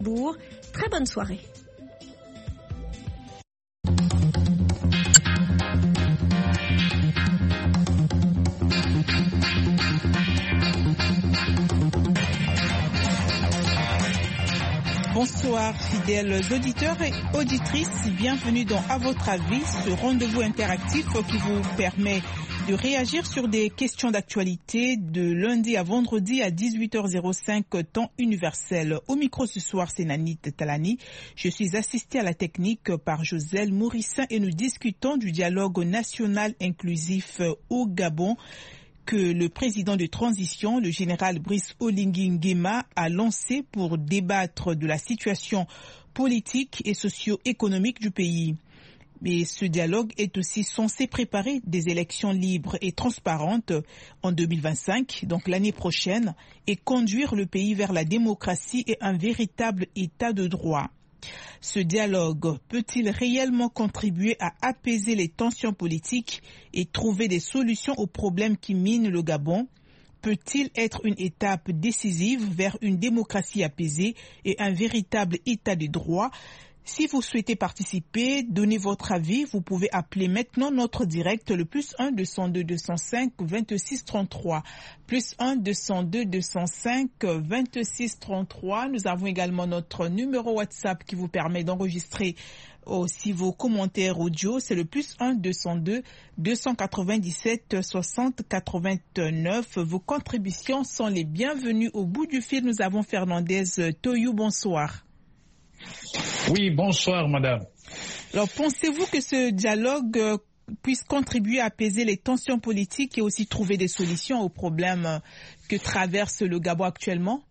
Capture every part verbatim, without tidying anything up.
Très bonne soirée. Bonsoir fidèles auditeurs et auditrices, bienvenue dans À votre avis, ce rendez-vous interactif qui vous permet de réagir sur des questions d'actualité de lundi à vendredi à dix-huit heures cinq temps universel. Au micro ce soir, c'est Nanit Talani. Je suis assistée à la technique par Joselle Mourissin et nous discutons du dialogue national inclusif au Gabon que le président de transition, le général Brice Oligui Nguema, a lancé pour débattre de la situation politique et socio-économique du pays. Mais ce dialogue est aussi censé préparer des élections libres et transparentes en deux mille vingt-cinq, donc l'année prochaine, et conduire le pays vers la démocratie et un véritable état de droit. Ce dialogue peut-il réellement contribuer à apaiser les tensions politiques et trouver des solutions aux problèmes qui minent le Gabon? Peut-il être une étape décisive vers une démocratie apaisée et un véritable état de droit? Si vous souhaitez participer, donnez votre avis, vous pouvez appeler maintenant notre direct le plus un deux cent deux deux cent cinq vingt-six trente-trois. Plus un deux cent deux deux cent cinq vingt-six trente-trois. Nous avons également notre numéro WhatsApp qui vous permet d'enregistrer aussi vos commentaires audio. C'est le plus un deux cent deux deux cent quatre-vingt-dix-sept soixante quatre-vingt-neuf. Vos contributions sont les bienvenues. Au bout du fil, nous avons Fernandez Toyou. Bonsoir. Oui, bonsoir madame. Alors, pensez-vous que ce dialogue euh, puisse contribuer à apaiser les tensions politiques et aussi trouver des solutions aux problèmes euh, que traverse le Gabon actuellement?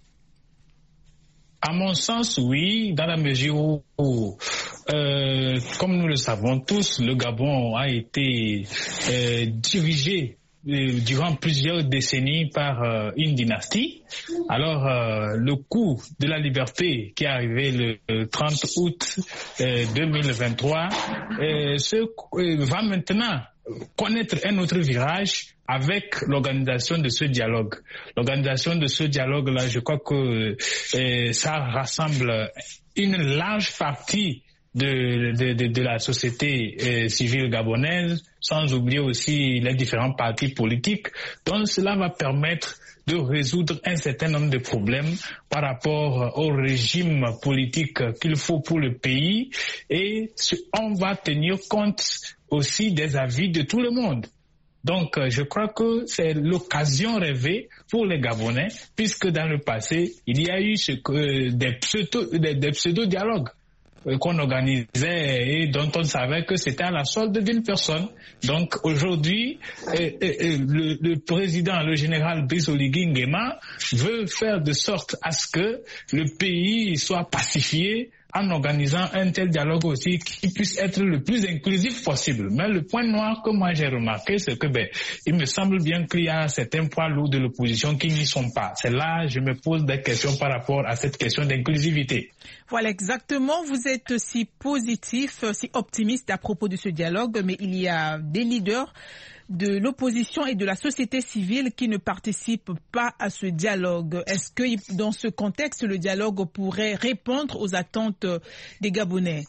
À mon sens, oui, dans la mesure où, où euh, comme nous le savons tous, le Gabon a été euh, dirigé durant plusieurs décennies par euh, une dynastie. Alors, euh, le coup de la liberté qui est arrivé le trente août euh, deux mille vingt-trois euh, se, euh, va maintenant connaître un autre virage avec l'organisation de ce dialogue. L'organisation de ce dialogue-là, je crois que euh, ça rassemble une large partie De, de, de, de la société euh, civile gabonaise, sans oublier aussi les différents partis politiques. Donc cela va permettre de résoudre un certain nombre de problèmes par rapport au régime politique qu'il faut pour le pays, et on va tenir compte aussi des avis de tout le monde. Donc, je crois que c'est l'occasion rêvée pour les Gabonais, puisque dans le passé, il y a eu ce que, des pseudo, des, des pseudo-dialogues qu'on organisait et dont on savait que c'était à la solde d'une personne. Donc aujourd'hui, eh, eh, le, le président, le général Brice Oligui Nguema, veut faire de sorte à ce que le pays soit pacifié en organisant un tel dialogue aussi qui puisse être le plus inclusif possible. Mais le point noir que moi j'ai remarqué, c'est que ben, il me semble bien qu'il y a certains poids lourds de l'opposition qui n'y sont pas. C'est là je me pose des questions par rapport à cette question d'inclusivité. Voilà, exactement. Vous êtes si positif, si optimiste à propos de ce dialogue, mais il y a des leaders de l'opposition et de la société civile qui ne participent pas à ce dialogue. Est-ce que dans ce contexte, le dialogue pourrait répondre aux attentes des Gabonais?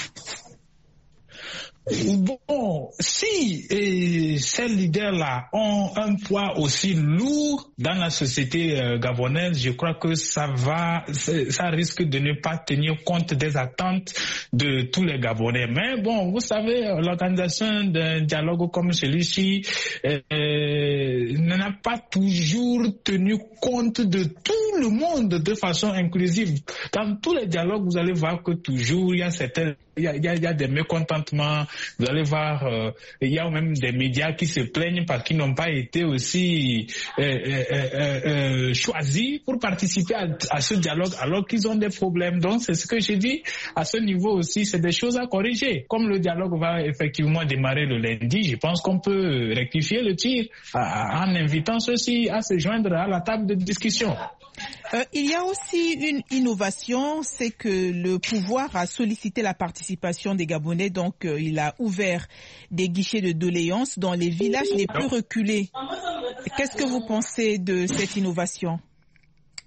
Bon, si et ces leaders-là ont un poids aussi lourd dans la société euh, gabonaise, je crois que ça va, ça risque de ne pas tenir compte des attentes de tous les Gabonais. Mais bon, vous savez, l'organisation d'un dialogue comme celui-ci euh, n'a pas toujours tenu compte de tout le monde de façon inclusive. Dans tous les dialogues, vous allez voir que toujours il y a certains Il y, a, il y a des mécontentements, vous allez voir, euh, il y a même des médias qui se plaignent parce qu'ils n'ont pas été aussi euh, euh, euh, choisis pour participer à, à ce dialogue alors qu'ils ont des problèmes. Donc c'est ce que j'ai dit, à ce niveau aussi, c'est des choses à corriger. Comme le dialogue va effectivement démarrer le lundi, je pense qu'on peut rectifier le tir en invitant ceux-ci à se joindre à la table de discussion. Euh, il y a aussi une innovation, c'est que le pouvoir a sollicité la participation des Gabonais, donc euh, il a ouvert des guichets de doléances dans les villages les plus reculés. Qu'est-ce que vous pensez de cette innovation?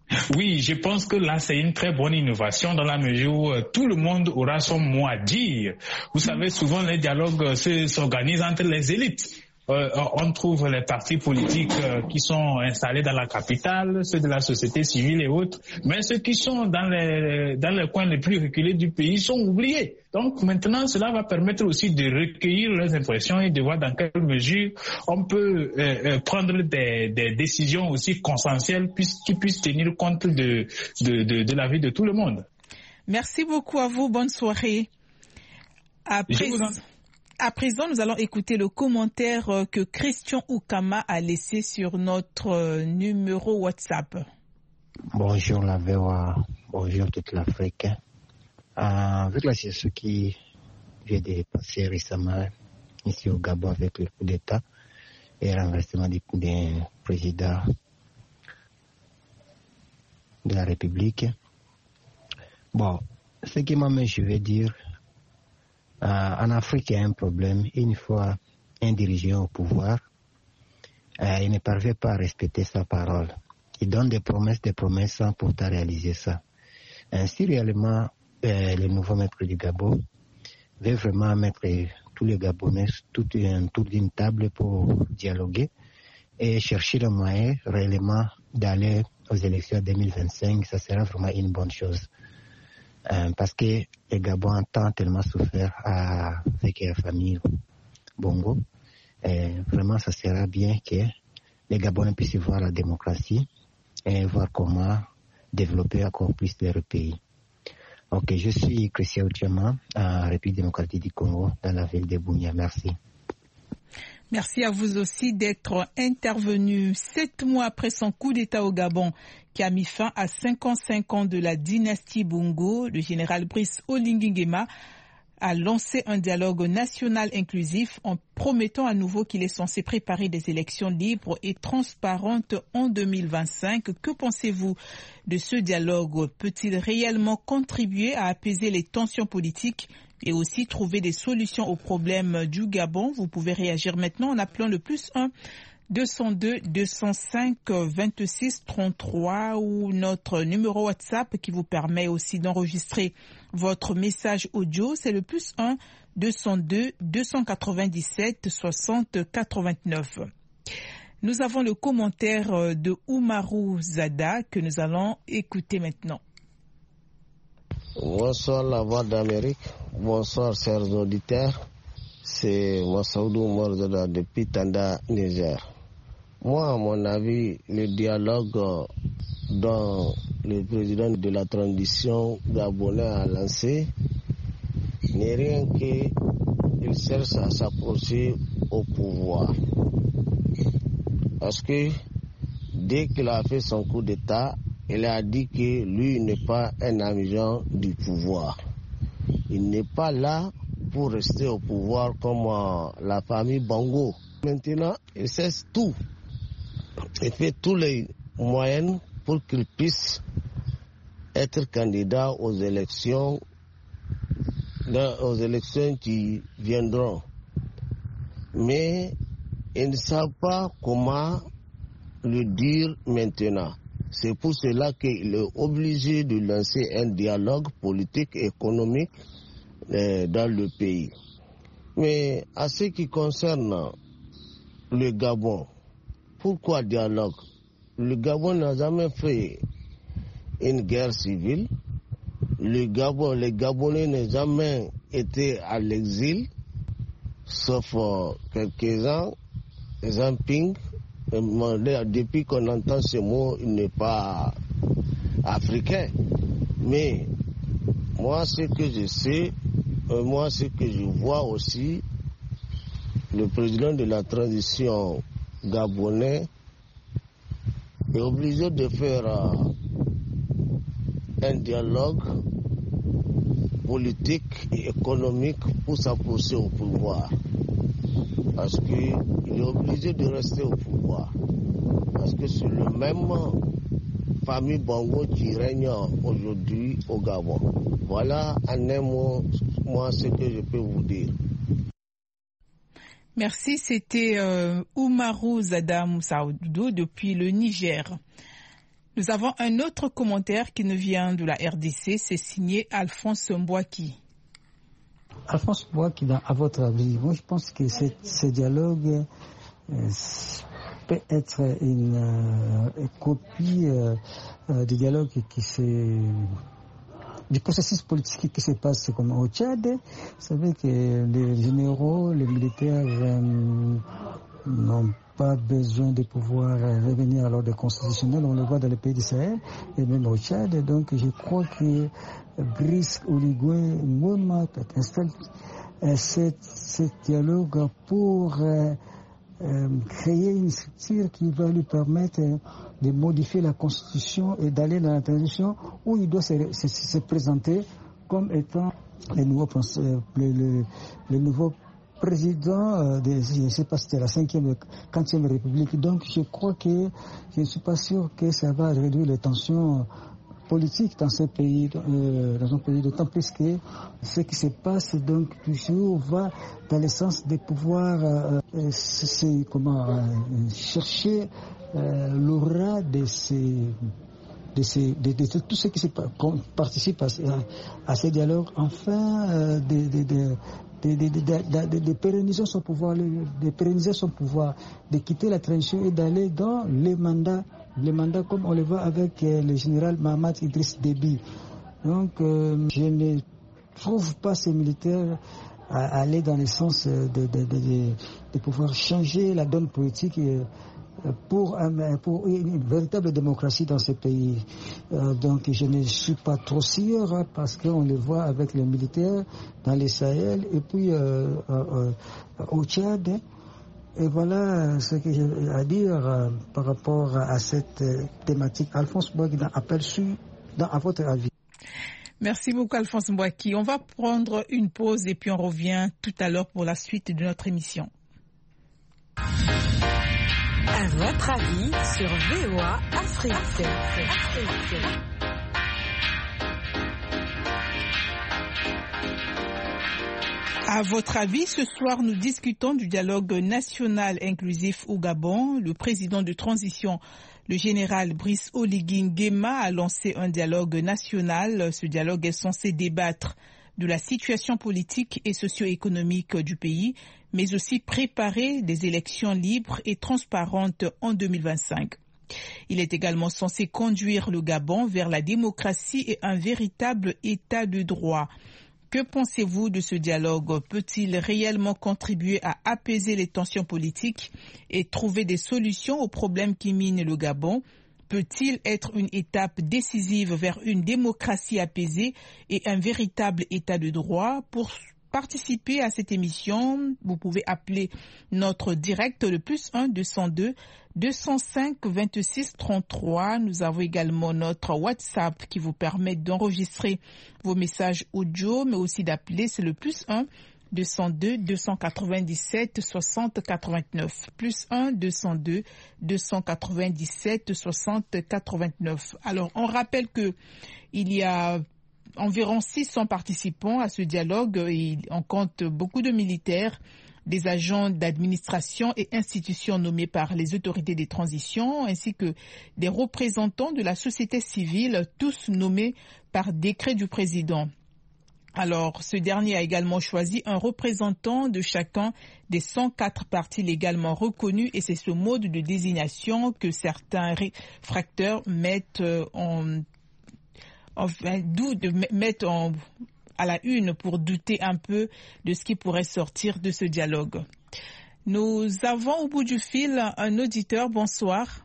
Oui, je pense que là, c'est une très bonne innovation dans la mesure où euh, tout le monde aura son mot à dire. Vous savez, souvent, les dialogues euh, s'organisent entre les élites. Euh, on trouve les partis politiques euh, qui sont installés dans la capitale, ceux de la société civile et autres, mais ceux qui sont dans les, dans les coins les plus reculés du pays sont oubliés. Donc maintenant, cela va permettre aussi de recueillir leurs impressions et de voir dans quelle mesure on peut euh, euh, prendre des, des décisions aussi consensuelles qui puissent tenir compte de, de, de, de la vie de tout le monde. Merci beaucoup à vous. Bonne soirée. Après... À présent, nous allons écouter le commentaire que Christian Oukama a laissé sur notre numéro WhatsApp. Bonjour la V O A, bonjour toute l'Afrique. Euh, avec la situation qui vient de passer récemment ici au Gabon avec le coup d'État et le renversement du, du président de la République. Bon, ce qui m'amène, je vais dire, Euh, en Afrique, il y a un problème. Une fois un dirigeant au pouvoir, euh, il ne parvient pas à respecter sa parole. Il donne des promesses, des promesses sans pourtant réaliser ça. Ainsi, réellement, euh, le nouveau maître du Gabon veut vraiment mettre tous les Gabonais tout autour d'une table pour dialoguer et chercher le moyen réellement d'aller aux élections deux mille vingt-cinq. Ça sera vraiment une bonne chose. Euh, parce que le Gabon a tant tellement souffert à, avec la famille Bongo. Et vraiment, ça sera bien que les Gabonais puissent voir la démocratie et voir comment développer encore plus leur pays. Ok, je suis Christian Oukama, en République démocratique du Congo, dans la ville de Bunia. Merci. Merci à vous aussi d'être intervenu sept mois après son coup d'État au Gabon qui a mis fin à cinquante-cinq ans de la dynastie Bongo. Le général Brice Oligui Nguema a lancé un dialogue national inclusif en promettant à nouveau qu'il est censé préparer des élections libres et transparentes en deux mille vingt-cinq. Que pensez-vous de ce dialogue? Peut-il réellement contribuer à apaiser les tensions politiques et aussi trouver des solutions aux problèmes du Gabon? Vous pouvez réagir maintenant en appelant le plus un deux cent deux deux cent cinq vingt-six trente-trois ou notre numéro WhatsApp qui vous permet aussi d'enregistrer votre message audio. C'est le plus un deux cent deux deux cent quatre-vingt-dix-sept soixante quatre-vingt-neuf. Nous avons le commentaire de Oumarou Zada que nous allons écouter maintenant. Bonsoir la voix d'Amérique, bonsoir chers auditeurs, c'est Massaoudou Morzada depuis Tanda, Niger. Moi, à mon avis, le dialogue dont le président de la transition gabonais a lancé n'est rien qu'il cherche à s'approcher au pouvoir. Parce que dès qu'il a fait son coup d'État, il a dit que lui n'est pas un agent du pouvoir. Il n'est pas là pour rester au pouvoir comme euh, la famille Bongo. Maintenant, il cesse tout. Il fait tous les moyens pour qu'il puisse être candidat aux élections, aux élections qui viendront. Mais ils ne savent pas comment le dire maintenant. C'est pour cela qu'il est obligé de lancer un dialogue politique et économique euh, dans le pays. Mais à ce qui concerne le Gabon, pourquoi dialogue? Le Gabon n'a jamais fait une guerre civile. Le Gabon, les Gabonais n'ont jamais été à l'exil, sauf euh, quelques-uns, les Amping. Depuis qu'on entend ce mot, il n'est pas africain. Mais moi, ce que je sais, moi, ce que je vois aussi, le président de la transition gabonais est obligé de faire un dialogue politique et économique pour s'approcher au pouvoir. Parce qu'il est obligé de rester au pouvoir. Parce que c'est le même famille Bongo qui règne aujourd'hui au Gabon. Voilà en un mot, moi, ce que je peux vous dire. Merci, c'était euh, Oumarou Zada Moussaoudou depuis le Niger. Nous avons un autre commentaire qui nous vient de la R D C, c'est signé Alphonse Mbouaki. Alphonse Mbouaki, à votre avis, moi je pense que ce, ce dialogue euh, peut être une, euh, une copie euh, euh, du dialogue qui s'est... du processus politique qui se passe comme au Tchad. Vous savez que les généraux, les militaires euh, n'ont pas besoin de pouvoir revenir à l'ordre constitutionnel. On le voit dans les pays du Sahel et même au Tchad. Donc je crois que Brice Oligui Nguema installe ce dialogue pour euh, euh, créer une structure qui va lui permettre de modifier la constitution et d'aller dans la transition où il doit se, se, se présenter comme étant le nouveau, le, le, le nouveau président de, je ne sais pas si c'était la cinquième, quantième république. Donc je crois que je ne suis pas sûr que ça va réduire les tensions politiques dans ce pays, euh, dans un pays, d'autant plus que ce qui se passe donc toujours va dans le sens de pouvoir euh, c'est, comment euh, chercher euh, l'aura de ces de, ces, de, de, de tout ce qui se participe à, à, à ces dialogues, enfin euh, de, de, de De, de, de, de, de, de pérenniser son pouvoir, de pérenniser son pouvoir, de quitter la transition et d'aller dans les mandats, les mandats comme on le voit avec euh, le général Mahamat Idriss Déby. Donc, euh, je ne trouve pas ces militaires à, à aller dans le sens de, de, de, de, de pouvoir changer la donne politique et, Pour, pour une véritable démocratie dans ce pays. Euh, donc je ne suis pas trop sûr hein, parce qu'on le voit avec les militaires dans les Sahel et puis euh, euh, au Tchad. Et voilà ce que j'ai à dire euh, par rapport à cette euh, thématique. Alphonse Mbouaki, aperçu dans, à votre avis. Merci beaucoup Alphonse Mbouaki. On va prendre une pause et puis on revient tout à l'heure pour la suite de notre émission. À votre avis sur V O A Afrique. Afrique. À votre avis, ce soir, nous discutons du dialogue national inclusif au Gabon. Le président de transition, le général Brice Oligui Nguema, a lancé un dialogue national. Ce dialogue est censé débattre de la situation politique et socio-économique du pays, mais aussi préparer des élections libres et transparentes en deux mille vingt-cinq. Il est également censé conduire le Gabon vers la démocratie et un véritable état de droit. Que pensez-vous de ce dialogue? Peut-il réellement contribuer à apaiser les tensions politiques et trouver des solutions aux problèmes qui minent le Gabon? Peut-il être une étape décisive vers une démocratie apaisée et un véritable état de droit? Pour participer à cette émission, vous pouvez appeler notre direct le plus un deux cent deux deux cent cinq vingt-six trente-trois. Nous avons également notre WhatsApp qui vous permet d'enregistrer vos messages audio, mais aussi d'appeler. C'est le plus un deux cent deux deux cent quatre-vingt-dix-sept soixante quatre-vingt-neuf. Plus un deux cent deux deux cent quatre-vingt-dix-sept soixante quatre-vingt-neuf. Alors, on rappelle que il y a environ six cents participants à ce dialogue et on compte beaucoup de militaires, des agents d'administration et institutions nommés par les autorités des transitions, ainsi que des représentants de la société civile, tous nommés par décret du président. Alors, ce dernier a également choisi un représentant de chacun des cent quatre partis légalement reconnus et c'est ce mode de désignation que certains réfractaires mettent en, enfin, mettent en, à la une pour douter un peu de ce qui pourrait sortir de ce dialogue. Nous avons au bout du fil un auditeur. Bonsoir.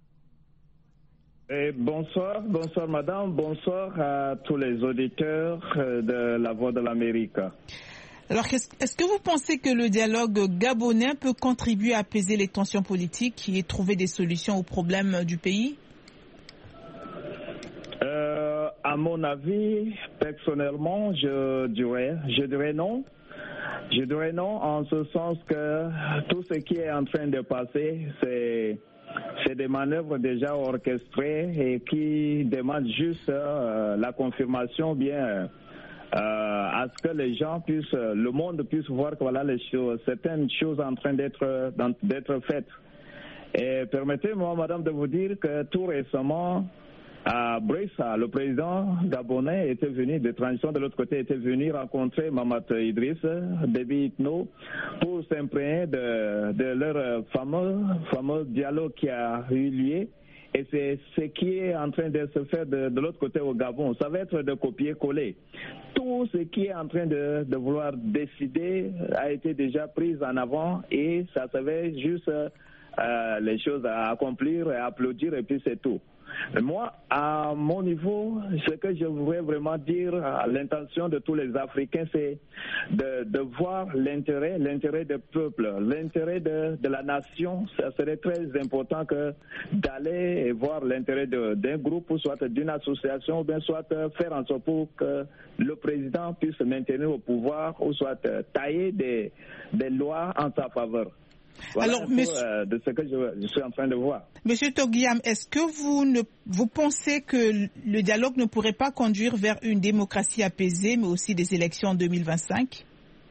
Et bonsoir, bonsoir madame, bonsoir à tous les auditeurs de La Voix de l'Amérique. Alors, est-ce que vous pensez que le dialogue gabonais peut contribuer à apaiser les tensions politiques et trouver des solutions aux problèmes du pays? euh, À mon avis, personnellement, je dirais, je dirais non. Je dirais non en ce sens que tout ce qui est en train de passer, c'est... C'est des manœuvres déjà orchestrées et qui demandent juste euh, la confirmation bien euh, à ce que les gens puissent, le monde puisse voir que voilà les choses, certaines choses en train d'être d'être faites. Et permettez-moi, madame, de vous dire que tout récemment, à Bressa, le président gabonais était venu, de transition de l'autre côté, était venu rencontrer Mahamat Idriss Déby Itno pour s'imprégner de, de leur fameux, fameux dialogue qui a eu lieu. Et c'est ce qui est en train de se faire de, de l'autre côté au Gabon. Ça va être de copier-coller. Tout ce qui est en train de, de vouloir décider a été déjà pris en avant et ça savait juste euh, les choses à accomplir et à applaudir et puis c'est tout. Mais moi, à mon niveau, ce que je voudrais vraiment dire à l'intention de tous les Africains, c'est de, de voir l'intérêt, l'intérêt des peuples, l'intérêt de, de la nation. Ça serait très important que d'aller et voir l'intérêt d'un groupe, soit d'une association, ou bien soit faire en sorte pour que le président puisse se maintenir au pouvoir, ou soit tailler des, des lois en sa faveur. Voilà. Alors, un peu, monsieur, euh, de ce que je, je suis en train de voir. Monsieur Toguiam, est-ce que vous, ne, vous pensez que le dialogue ne pourrait pas conduire vers une démocratie apaisée, mais aussi des élections en deux mille vingt-cinq?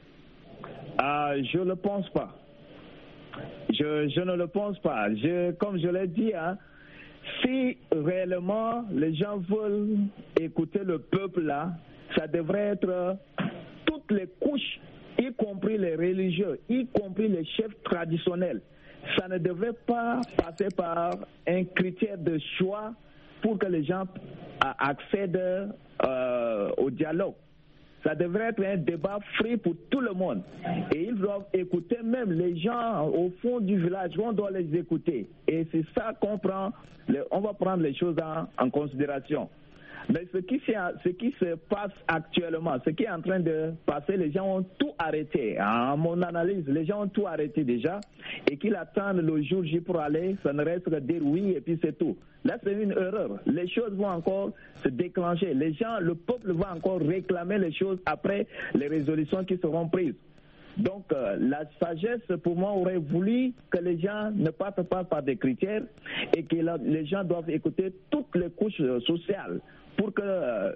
euh, Je ne le pense pas. Je, je ne le pense pas. Je, comme je l'ai dit, hein, si réellement les gens veulent écouter le peuple là, ça devrait être toutes les couches, y compris les religieux, y compris les chefs traditionnels. Ça ne devrait pas passer par un critère de choix pour que les gens accèdent euh, au dialogue. Ça devrait être un débat free pour tout le monde. Et ils doivent écouter même les gens au fond du village, on doit les écouter. Et c'est ça qu'on prend, on va prendre les choses en, en considération. Mais ce qui, ce qui se passe actuellement, ce qui est en train de passer, les gens ont tout arrêté. À mon analyse, les gens ont tout arrêté déjà et qu'ils attendent le jour J pour aller, ça ne reste que dire oui et puis c'est tout. Là, c'est une erreur. Les choses vont encore se déclencher. Les gens, le peuple va encore réclamer les choses après les résolutions qui seront prises. Donc, euh, la sagesse, pour moi, aurait voulu que les gens ne partent pas par des critères et que la, les gens doivent écouter toutes les couches euh, sociales pour que euh,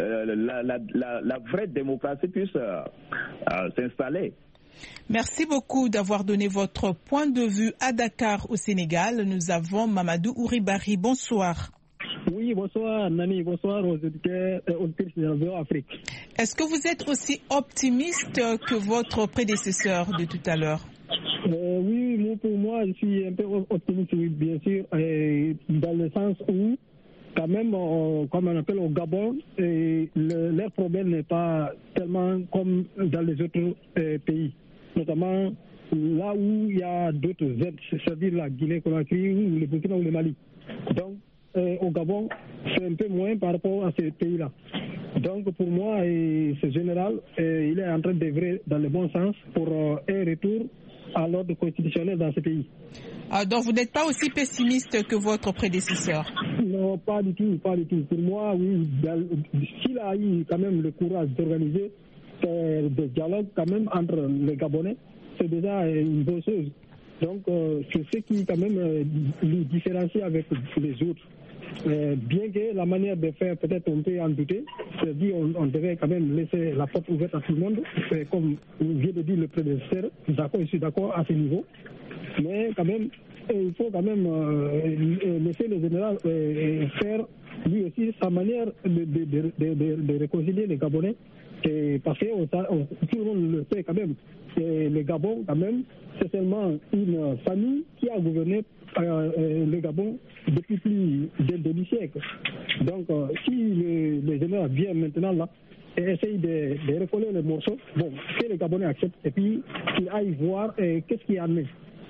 la, la, la, la vraie démocratie puisse euh, euh, s'installer. Merci beaucoup d'avoir donné votre point de vue à Dakar, au Sénégal. Nous avons Mamadou Ouribari. Bonsoir. Oui, bonsoir Nani, bonsoir aux auditeurs et aux auditeurs de l'Afrique. Est-ce que vous êtes aussi optimiste que votre prédécesseur de tout à l'heure? euh, Oui, moi, pour moi, je suis un peu optimiste, oui, bien sûr, et dans le sens où, quand même, euh, comme on appelle au Gabon, et le, leur problème n'est pas tellement comme dans les autres euh, pays, notamment là où il y a d'autres aides, c'est-à-dire la Guinée-Conakry ou le Burkina ou le Mali. Donc, Euh, au Gabon, c'est un peu moins par rapport à ces pays-là. Donc pour moi, euh, ce général, euh, il est en train d'œuvrer dans le bon sens pour euh, un retour à l'ordre constitutionnel dans ce pays. Ah, donc vous n'êtes pas aussi pessimiste que votre prédécesseur? Non, pas du tout, pas du tout. Pour moi, oui, s'il a eu quand même le courage d'organiser euh, des dialogues quand même entre les Gabonais, c'est déjà une bonne chose. Donc euh, c'est ce qui quand même euh, lui différencie avec les autres. Euh, bien que la manière de faire, peut-être on peut en douter, c'est-à-dire on, on devait quand même laisser la porte ouverte à tout le monde, euh, comme vient de dire le prédécesseur, d'accord, je suis d'accord à ce niveau, mais quand même, euh, il faut quand même euh, laisser le général euh, faire lui aussi sa manière de, de, de, de, de réconcilier les Gabonais, et parce que on, on, tout le monde le sait quand même, et le Gabon quand même, c'est seulement une famille qui a gouverné euh, euh, le Gabon depuis plus d'un demi-siècle. Donc, euh, si le, le général vient maintenant là et essaye de, de recoller les morceaux, bon, que les Gabonais acceptent et puis qu'ils aillent voir euh, qu'est-ce qu'il y en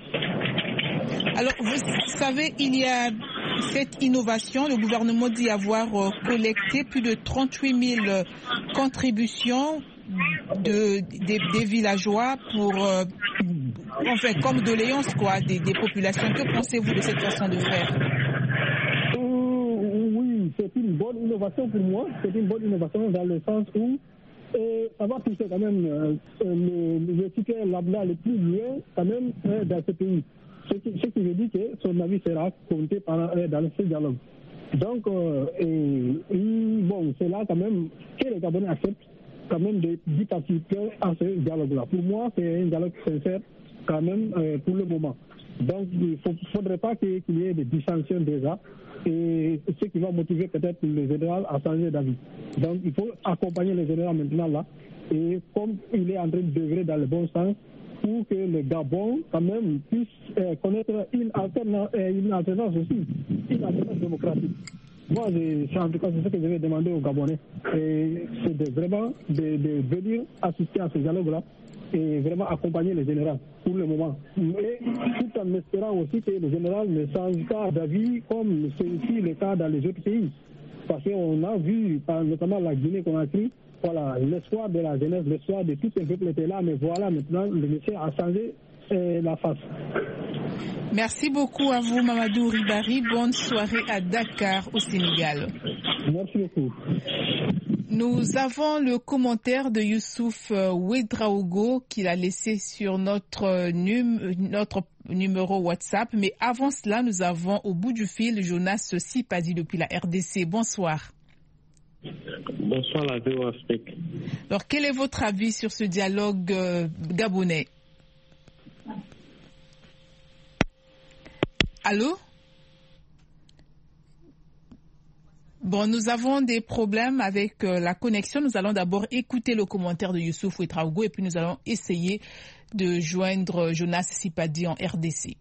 a. Alors, vous savez, il y a cette innovation. Le gouvernement dit avoir euh, collecté plus de trente-huit mille euh, contributions de, des, des villageois pour, euh, enfin, comme doléance, quoi, des, des populations. Que pensez-vous de cette façon de faire? euh, Oui, c'est une bonne innovation pour moi. C'est une bonne innovation dans le sens où euh, ça va pousser quand même euh, le, le citoyen lambda le plus loin quand même euh, dans ce pays. Ce qui, ce qui veut dire que son avis sera compté par, euh, dans ce dialogue. Donc, euh, et, et, bon, c'est là quand même que les Gabonais acceptent quand même de, de participer à ce dialogue-là. Pour moi, c'est un dialogue sincère quand même euh, pour le moment. Donc, il ne faudrait pas qu'il y ait des dissensions déjà, et ce qui va motiver peut-être le général à changer d'avis. Donc, il faut accompagner le général maintenant là, et comme il est en train d'œuvrer dans le bon sens, pour que le Gabon, quand même, puisse euh, connaître une alternance, euh, une alternance aussi, une alternance démocratique. Moi, c'est en tout cas c'est ce que je vais demander aux Gabonais. Et c'est de, vraiment de, de venir assister à ce dialogue-là et vraiment accompagner le général pour le moment. Mais tout en espérant aussi que le général ne change pas d'avis comme c'est aussi le cas dans les autres pays. Parce qu'on a vu, notamment la Guinée-Conakry, voilà, l'espoir de la jeunesse, l'espoir de tout un peuple était là, mais voilà, maintenant, le monsieur a changé euh, la face. Merci beaucoup à vous, Mamadou Ribari. Bonne soirée à Dakar, au Sénégal. Merci beaucoup. Nous avons le commentaire de Youssouf Ouedraogo qu'il a laissé sur notre, num- notre numéro WhatsApp. Mais avant cela, nous avons au bout du fil Jonas Sipadi depuis la R D C. Bonsoir. Bonsoir la V O Afrique. Alors, quel est votre avis sur ce dialogue euh, gabonais? Allô? Bon, nous avons des problèmes avec euh, la connexion. Nous allons d'abord écouter le commentaire de Youssouf Ouedraogo et puis nous allons essayer de joindre Jonas Sipadi en R D C.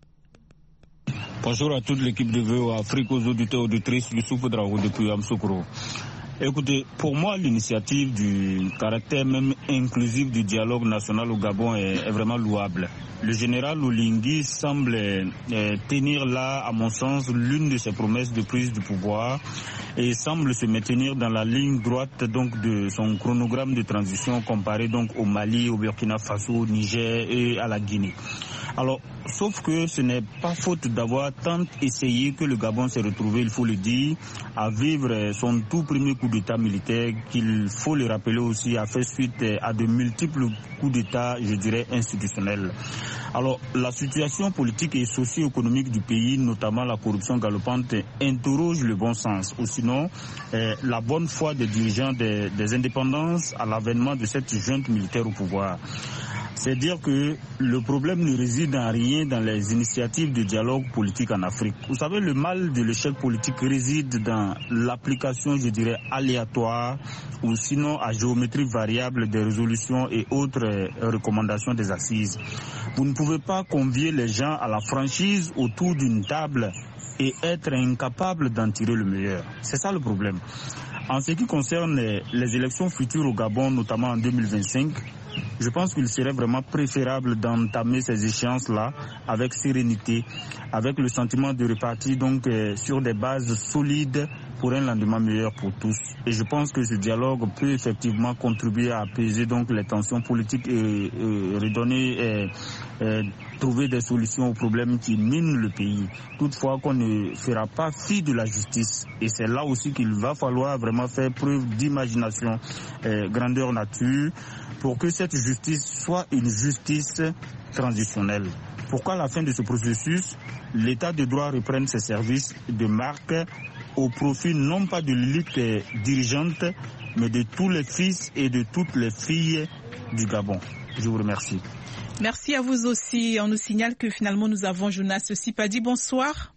Bonjour à toute l'équipe de V O Afrique, aux auditeurs et auditrices, Youssouf Ouedraogo depuis Amsoukro. Écoutez, pour moi, l'initiative du caractère même inclusif du dialogue national au Gabon est, est vraiment louable. Le général Olingi semble euh, tenir là, à mon sens, l'une de ses promesses de prise du pouvoir et semble se maintenir dans la ligne droite donc de son chronogramme de transition comparé donc au Mali, au Burkina Faso, au Niger et à la Guinée. Alors, sauf que ce n'est pas faute d'avoir tant essayé que le Gabon s'est retrouvé, il faut le dire, à vivre son tout premier coup d'État militaire, qu'il faut le rappeler aussi, a fait suite à de multiples coups d'État, je dirais, institutionnels. Alors, la situation politique et socio-économique du pays, notamment la corruption galopante, interroge le bon sens. Ou sinon, euh, la bonne foi des dirigeants des, des indépendances à l'avènement de cette junte militaire au pouvoir. C'est dire que le problème ne réside en rien dans les initiatives de dialogue politique en Afrique. Vous savez, le mal de l'échec politique réside dans l'application, je dirais, aléatoire ou sinon à géométrie variable des résolutions et autres recommandations des assises. Vous ne pouvez pas convier les gens à la franchise autour d'une table et être incapable d'en tirer le meilleur. C'est ça le problème. En ce qui concerne les élections futures au Gabon, notamment en deux mille vingt-cinq, je pense qu'il serait vraiment préférable d'entamer ces échéances-là avec sérénité, avec le sentiment de repartir donc euh, sur des bases solides pour un lendemain meilleur pour tous. Et je pense que ce dialogue peut effectivement contribuer à apaiser donc les tensions politiques et, et redonner, et, et trouver des solutions aux problèmes qui minent le pays. Toutefois qu'on ne fera pas fi de la justice. Et c'est là aussi qu'il va falloir vraiment faire preuve d'imagination, euh, grandeur nature, pour que cette justice soit une justice transitionnelle. Pourquoi à la fin de ce processus, l'état de droit reprenne ses services de marque au profit non pas de l'élite dirigeante, mais de tous les fils et de toutes les filles du Gabon. Je vous remercie. Merci à vous aussi. On nous signale que finalement nous avons Jonas Sipadi. Bonsoir.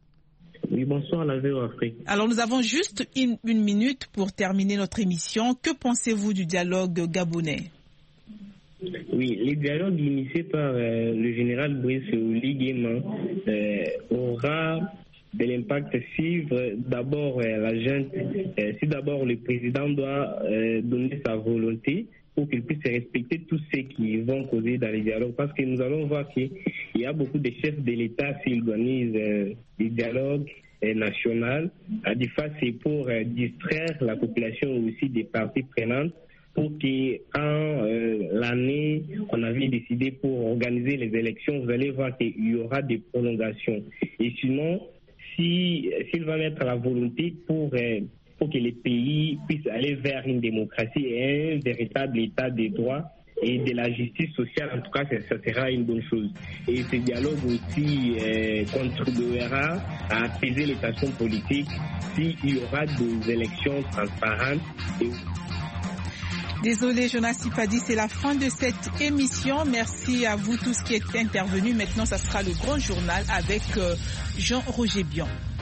Oui, bonsoir la V O Afrique. Alors nous avons juste une, une minute pour terminer notre émission. Que pensez-vous du dialogue gabonais? Oui, le dialogue initié par euh, le général Brice Oligui euh, aura de l'impact si d'abord euh, la junte, euh, si d'abord le président doit euh, donner sa volonté pour qu'il puisse respecter tous ceux qui vont causer dans les dialogues. Parce que nous allons voir qu'il y a beaucoup de chefs de l'État qui organisent euh, des dialogues euh, nationaux. À des fois, c'est pour euh, distraire la population aussi des parties prenantes pour que quand euh, l'année on avait décidé pour organiser les élections, vous allez voir qu'il y aura des prolongations. Et sinon, si s'il va mettre la volonté pour euh, pour que les pays puissent aller vers une démocratie et un véritable état de droit et de la justice sociale, en tout cas, ça, ça sera une bonne chose. Et ce dialogue aussi euh, contribuera à apaiser les tensions politiques s'il y aura des élections transparentes. Et... Désolé Jonas Sipadi, c'est la fin de cette émission. Merci à vous tous qui êtes intervenus. Maintenant, ça sera le grand journal avec Jean-Roger Bion.